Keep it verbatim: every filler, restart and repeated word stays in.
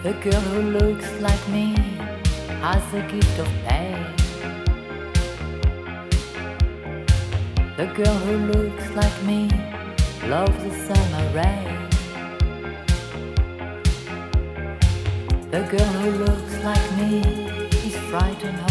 The girl who looks like me has the gift of pain. The girl who looks like me loves the summer rain. The girl who looks like me is frightened